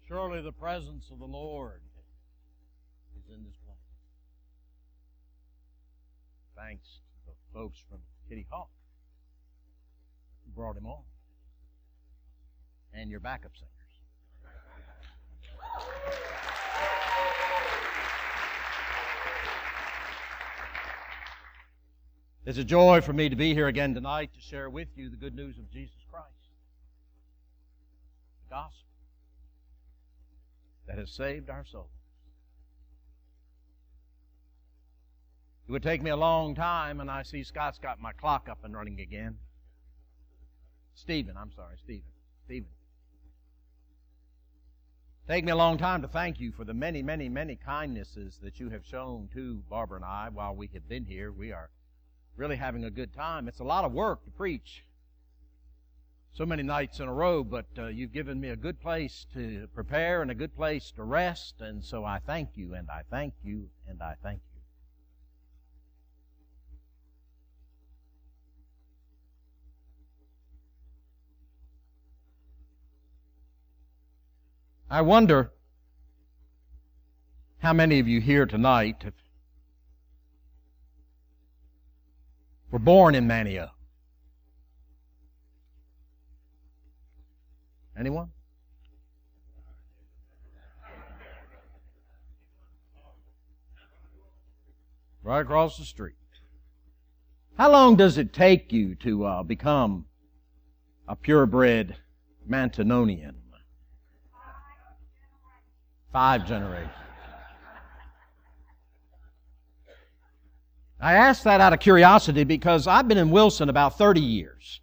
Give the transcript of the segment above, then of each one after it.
Surely the presence of the Lord is in this place. Thanks to the folks from Kitty Hawk who brought him on. And your backup singers. It's a joy for me to be here again tonight to share with you the good news of Jesus Christ. The gospel that has saved our souls. It would take me a long time, and I see Scott's got my clock up and running again. Stephen. Take me a long time to thank you for the many, many, many kindnesses that you have shown to Barbara and I while we have been here. We are really having a good time. It's a lot of work to preach so many nights in a row, but you've given me a good place to prepare and a good place to rest, and so I thank you, and I thank you, and I thank you. I wonder how many of you here tonight were born in Manteo. Anyone? Right across the street. How long does it take you to become a purebred Mantononian? 5 generations. I ask that out of curiosity because I've been in Wilson about 30 years.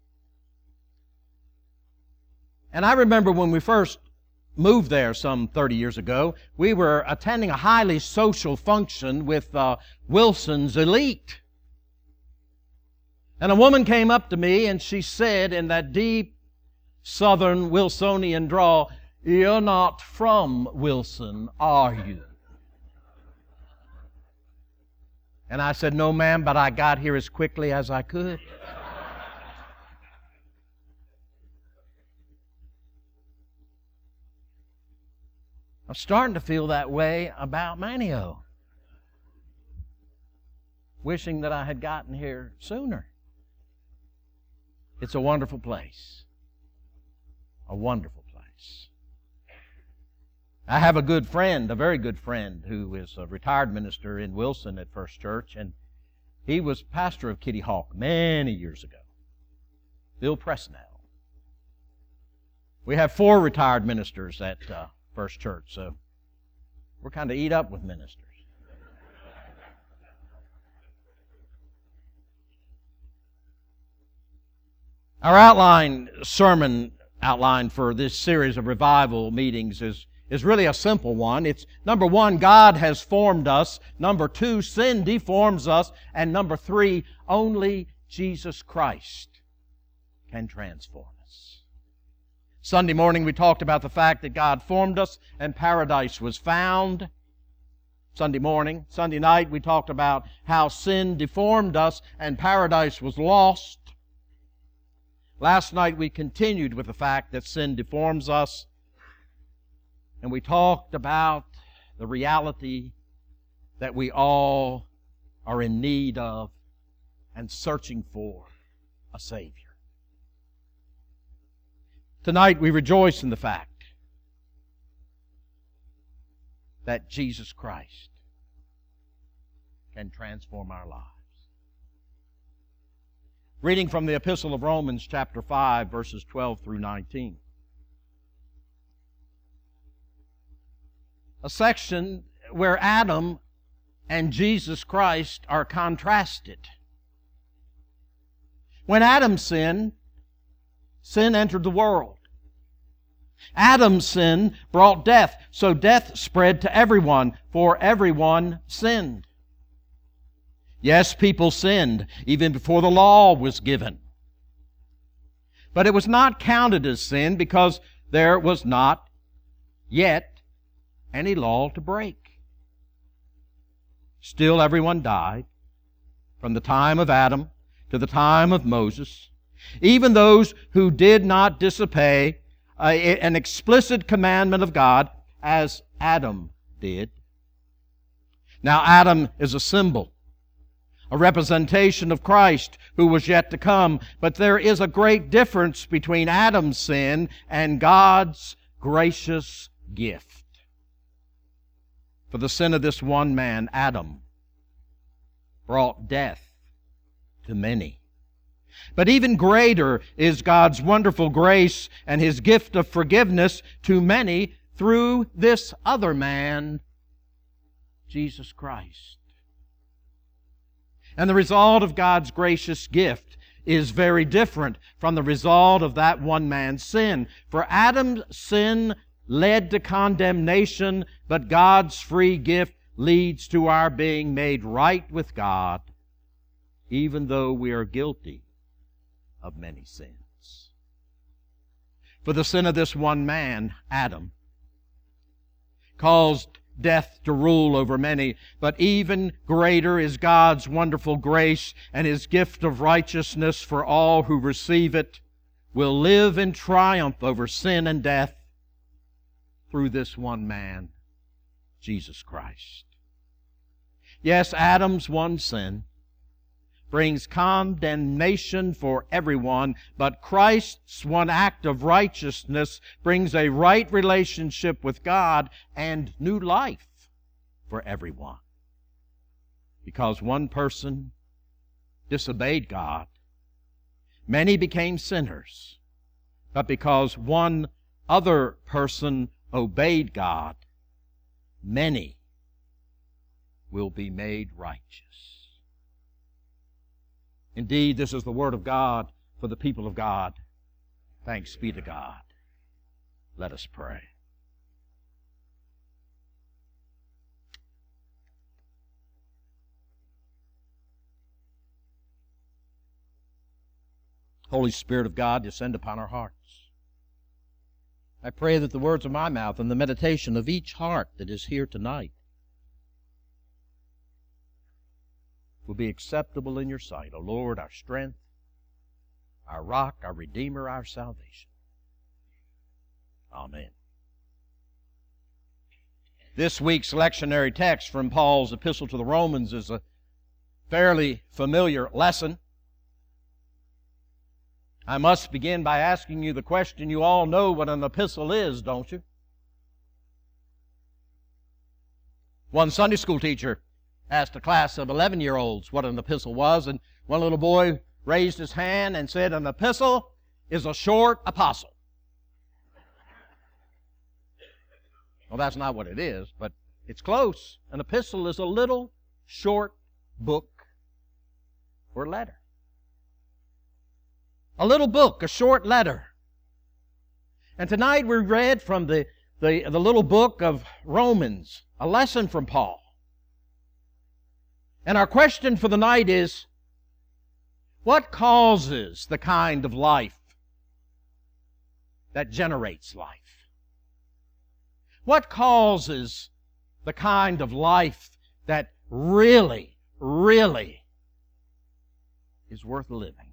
And I remember when we first moved there some 30 years ago, we were attending a highly social function with Wilson's elite. And a woman came up to me and she said in that deep southern Wilsonian drawl, "You're not from Wilson, are you?" And I said, "No, ma'am, but I got here as quickly as I could." I'm starting to feel that way about Manteo. Wishing that I had gotten here sooner. It's a wonderful place. A wonderful place. I have a good friend, a very good friend, who is a retired minister in Wilson at First Church, and he was pastor of Kitty Hawk many years ago. Bill Presnell. We have 4 retired ministers at First Church, so we're kind of eat up with ministers. Our sermon outline for this series of revival meetings is really a simple one. It's number 1, God has formed us. Number 2, sin deforms us. And number 3, only Jesus Christ can transform us. Sunday morning we talked about the fact that God formed us and paradise was found. Sunday morning. Sunday night we talked about how sin deformed us and paradise was lost. Last night we continued with the fact that sin deforms us. And we talked about the reality that we all are in need of and searching for a Savior. Tonight we rejoice in the fact that Jesus Christ can transform our lives. Reading from the Epistle of Romans chapter 5, verses 12 through 19. A section where Adam and Jesus Christ are contrasted. When Adam sinned, sin entered the world. Adam's sin brought death, so death spread to everyone, for everyone sinned. Yes, people sinned even before the law was given. But it was not counted as sin because there was not yet any law to break. Still, everyone died from the time of Adam to the time of Moses. Even those who did not disobey an explicit commandment of God as Adam did. Now, Adam is a symbol, a representation of Christ who was yet to come. But there is a great difference between Adam's sin and God's gracious gift. For the sin of this one man, Adam, brought death to many. But even greater is God's wonderful grace and His gift of forgiveness to many through this other man, Jesus Christ. And the result of God's gracious gift is very different from the result of that one man's sin. For Adam's sin led to condemnation, but God's free gift leads to our being made right with God, even though we are guilty of many sins. For the sin of this one man, Adam, caused death to rule over many, but even greater is God's wonderful grace, and His gift of righteousness for all who receive it will live in triumph over sin and death through this one man, Jesus Christ. Yes, Adam's one sin brings condemnation for everyone, but Christ's one act of righteousness brings a right relationship with God and new life for everyone. Because one person disobeyed God, many became sinners. But because one other person obeyed God, many will be made righteous. Indeed, this is the Word of God for the people of God. Thanks be to God. Let us pray. Holy Spirit of God, descend upon our hearts. I pray that the words of my mouth and the meditation of each heart that is here tonight will be acceptable in your sight, O Lord, our strength, our rock, our Redeemer, our salvation. Amen. This week's lectionary text from Paul's epistle to the Romans is a fairly familiar lesson. I must begin by asking you the question. You all know what an epistle is, don't you? One Sunday school teacher asked a class of 11-year-olds what an epistle was, and one little boy raised his hand and said, "An epistle is a short apostle." Well, that's not what it is, but it's close. An epistle is a little short book or letter. A little book, a short letter. And tonight we read from the little book of Romans, a lesson from Paul. And our question for the night is, what causes the kind of life that generates life? What causes the kind of life that really, really is worth living?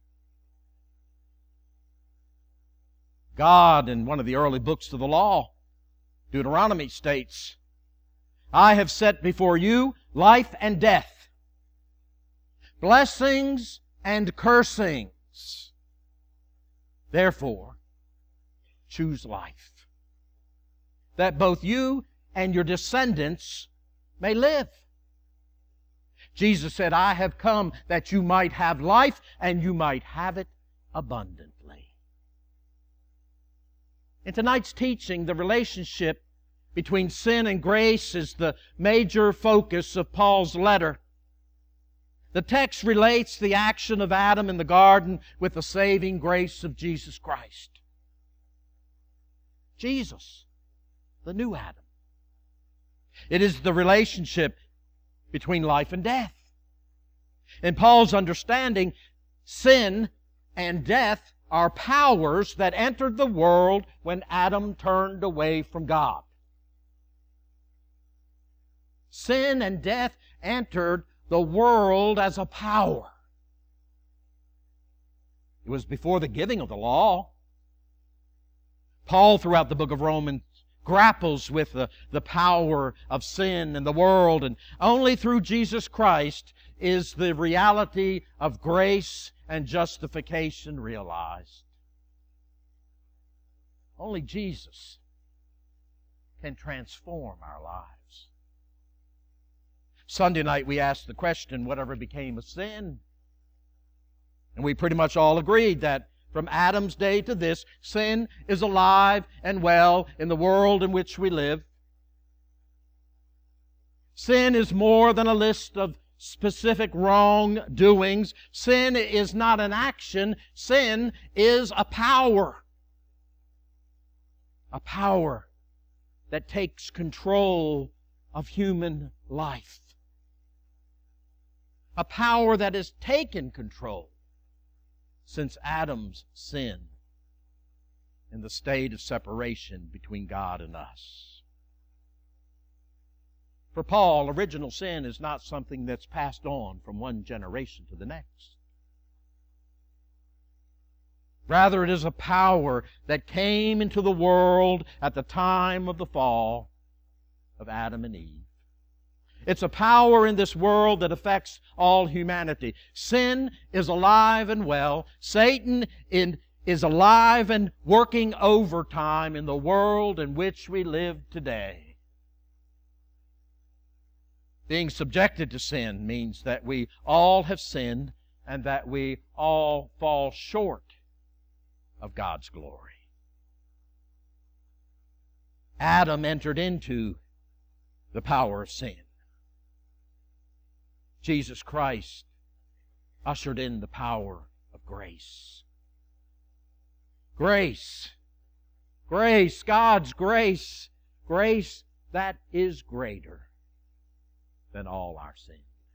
God, in one of the early books of the law, Deuteronomy, states, "I have set before you life and death, blessings and cursings. Therefore, choose life, that both you and your descendants may live." Jesus said, "I have come that you might have life and you might have it abundantly." In tonight's teaching, the relationship between sin and grace is the major focus of Paul's letter. The text relates the action of Adam in the garden with the saving grace of Jesus Christ. Jesus, the new Adam. It is the relationship between life and death. In Paul's understanding, sin and death are powers that entered the world when Adam turned away from God. Sin and death entered the world as a power. It was before the giving of the law. Paul, throughout the book of Romans, grapples with the power of sin in the world, and only through Jesus Christ is the reality of grace and justification realized. Only Jesus can transform our lives. Sunday night we asked the question, whatever became of sin? And we pretty much all agreed that from Adam's day to this, sin is alive and well in the world in which we live. Sin is more than a list of specific wrongdoings. Sin is not an action. Sin is a power. A power that takes control of human life. A power that has taken control since Adam's sin in the state of separation between God and us. For Paul, original sin is not something that's passed on from one generation to the next. Rather, it is a power that came into the world at the time of the fall of Adam and Eve. It's a power in this world that affects all humanity. Sin is alive and well. Satan is alive and working overtime in the world in which we live today. Being subjected to sin means that we all have sinned and that we all fall short of God's glory. Adam entered into the power of sin. Jesus Christ ushered in the power of grace. Grace. Grace, God's grace. Grace that is greater than all our sin.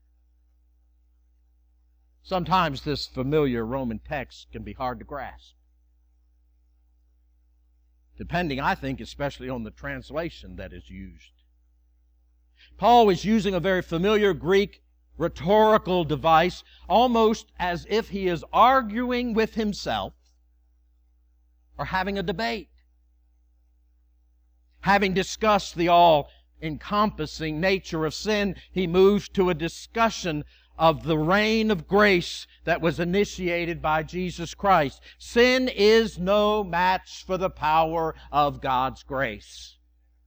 Sometimes this familiar Roman text can be hard to grasp, depending, I think, especially on the translation that is used. Paul is using a very familiar Greek rhetorical device, almost as if he is arguing with himself or having a debate. Having discussed the all-encompassing nature of sin, he moves to a discussion of the reign of grace that was initiated by Jesus Christ. Sin is no match for the power of God's grace.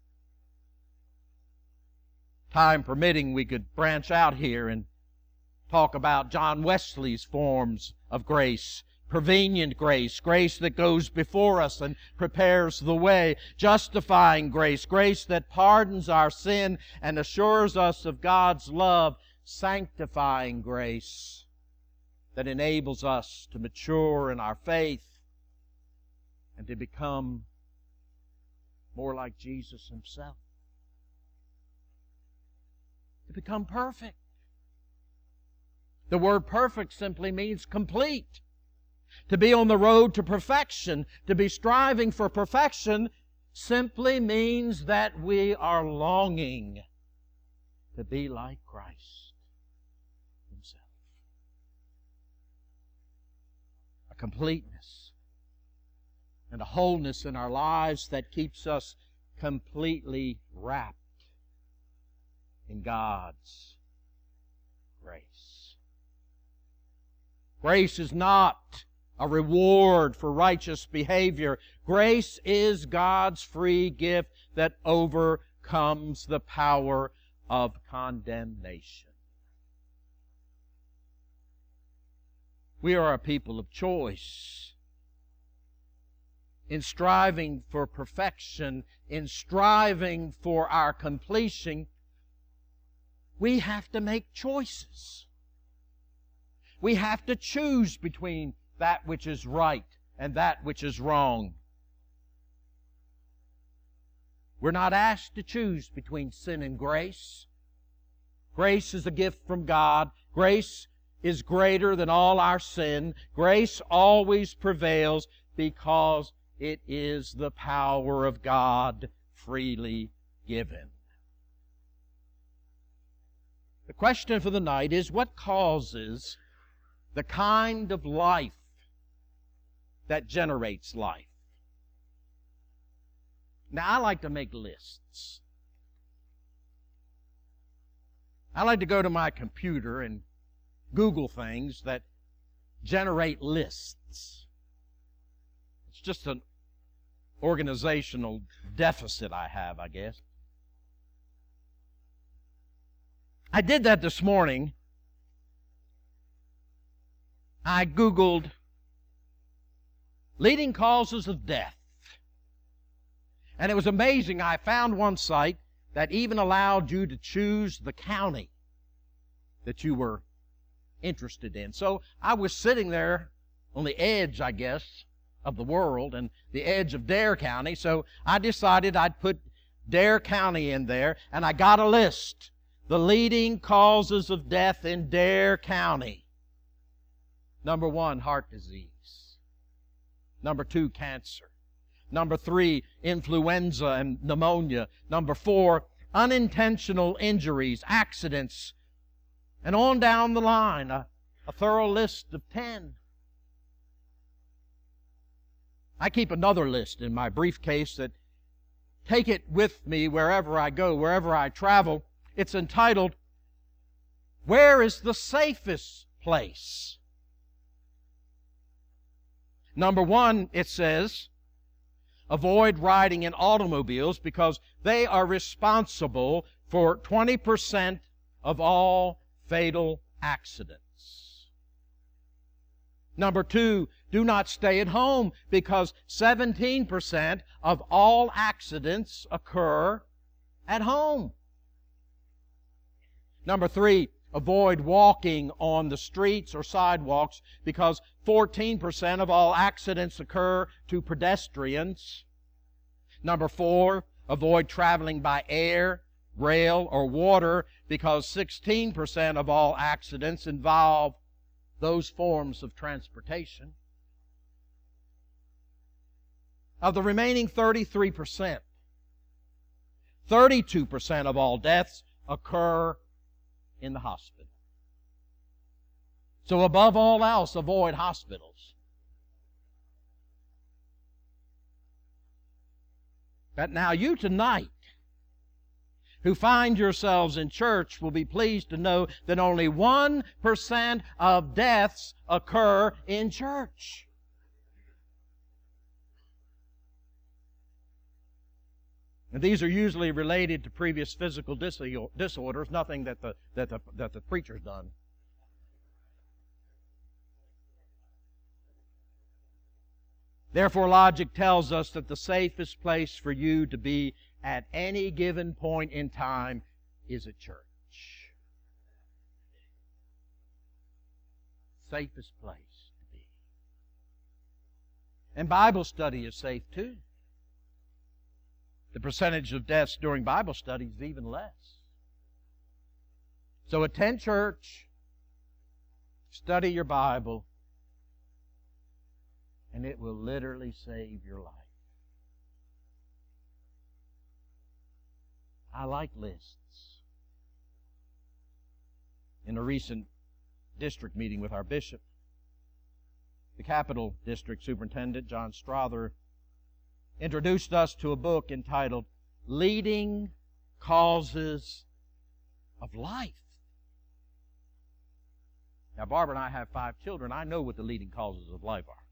Time permitting, we could branch out here and talk about John Wesley's forms of grace. Prevenient grace, grace that goes before us and prepares the way. Justifying grace, grace that pardons our sin and assures us of God's love. Sanctifying grace that enables us to mature in our faith and to become more like Jesus Himself. To become perfect. The word perfect simply means complete. To be on the road to perfection, to be striving for perfection, simply means that we are longing to be like Christ Himself. A completeness and a wholeness in our lives that keeps us completely wrapped in God's grace. Grace is not a reward for righteous behavior. Grace is God's free gift that overcomes the power of condemnation. We are a people of choice. In striving for perfection, in striving for our completion, we have to make choices. We have to choose between that which is right and that which is wrong. We're not asked to choose between sin and grace. Grace is a gift from God. Grace is greater than all our sin. Grace always prevails because it is the power of God freely given. The question for the night is, what causes the kind of life that generates life? Now, I like to make lists. I like to go to my computer and Google things that generate lists. It's just an organizational deficit I have, I guess. I did that this morning. I Googled leading causes of death. And it was amazing. I found one site that even allowed you to choose the county that you were interested in. So I was sitting there on the edge, I guess, of the world and the edge of Dare County. So I decided I'd put Dare County in there, and I got a list. The leading causes of death in Dare County. Number 1, heart disease. Number 2, cancer. Number 3, influenza and pneumonia. Number 4, unintentional injuries, accidents, and on down the line, a thorough list of 10. I keep another list in my briefcase that take it with me wherever I go, wherever I travel. It's entitled, Where is the Safest Place? Number 1, it says, avoid riding in automobiles because they are responsible for 20% of all fatal accidents. Number 2, do not stay at home because 17% of all accidents occur at home. Number 3, avoid walking on the streets or sidewalks because 14% of all accidents occur to pedestrians. Number 4, avoid traveling by air, rail, or water because 16% of all accidents involve those forms of transportation. Of the remaining 33%, 32% of all deaths occur in the hospital. So above all else, avoid hospitals. But now you tonight, who find yourselves in church, will be pleased to know that only 1% of deaths occur in church. And these are usually related to previous physical disorders, nothing that the preacher's done. Therefore, logic tells us that the safest place for you to be at any given point in time is at church. Safest place to be. And Bible study is safe too. The percentage of deaths during Bible study is even less. So attend church, study your Bible, and it will literally save your life. I like lists. In a recent district meeting with our bishop, the Capital District Superintendent, John Strother, introduced us to a book entitled Leading Causes of Life. Now, Barbara and I have 5 children. I know what the leading causes of life are.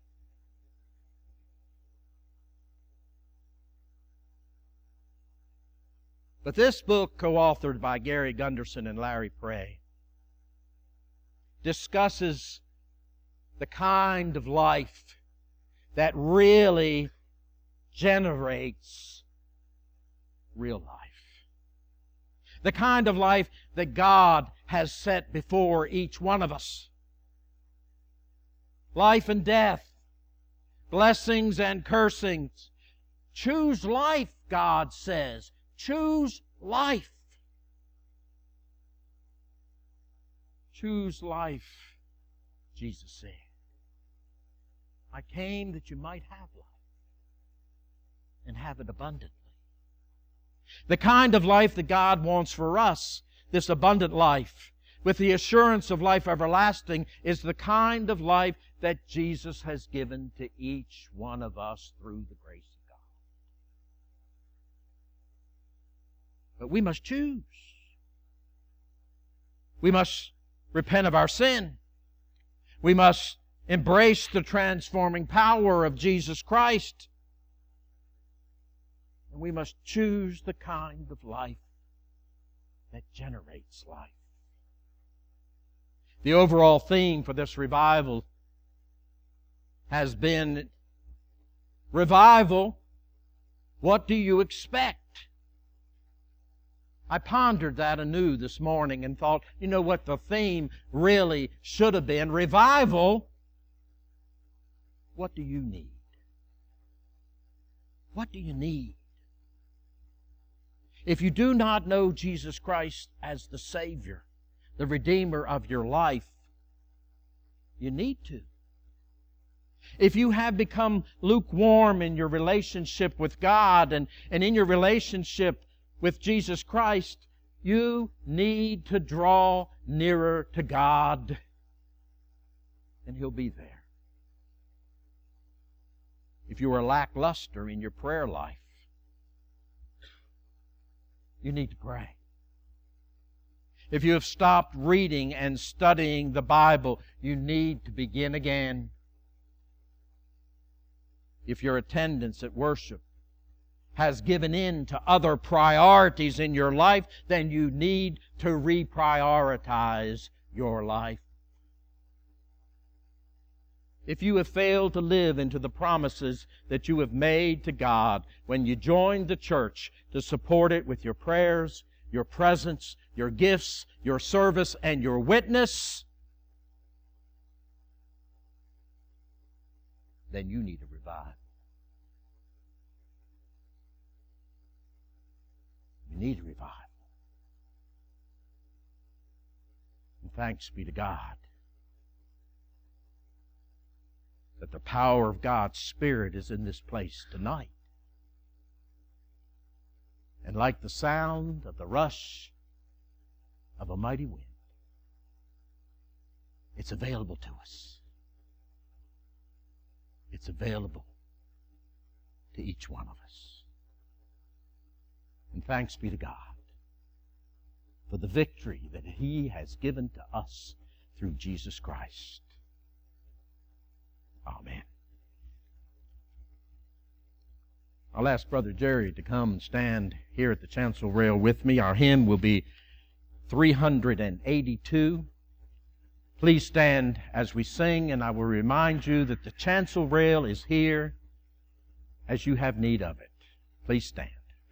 But this book, co-authored by Gary Gunderson and Larry Prey, discusses the kind of life that really generates real life. The kind of life that God has set before each one of us. Life and death, blessings and cursings. Choose life, God says. Choose life. Choose life, Jesus said. I came that you might have life and have it abundantly. The kind of life that God wants for us, this abundant life, with the assurance of life everlasting, is the kind of life that Jesus has given to each one of us through the grace of God. But we must choose. We must repent of our sin. We must embrace the transforming power of Jesus Christ. And we must choose the kind of life that generates life. The overall theme for this revival has been, revival, what do you expect? I pondered that anew this morning and thought, you know what the theme really should have been? Revival, what do you need? What do you need? If you do not know Jesus Christ as the Savior, the Redeemer of your life, you need to. If you have become lukewarm in your relationship with God and in your relationship with Jesus Christ, you need to draw nearer to God, and He'll be there. If you are lackluster in your prayer life, you need to pray. If you have stopped reading and studying the Bible, you need to begin again. If your attendance at worship has given in to other priorities in your life, then you need to reprioritize your life. If you have failed to live into the promises that you have made to God when you joined the church to support it with your prayers, your presence, your gifts, your service, and your witness, then you need a revival. You need a revival. And thanks be to God that the power of God's Spirit is in this place tonight. And like the sound of the rush of a mighty wind, it's available to us. It's available to each one of us. And thanks be to God for the victory that He has given to us through Jesus Christ. Amen. I'll ask Brother Jerry to come and stand here at the chancel rail with me. Our hymn will be 382. Please stand as we sing, and I will remind you that the chancel rail is here as you have need of it. Please stand.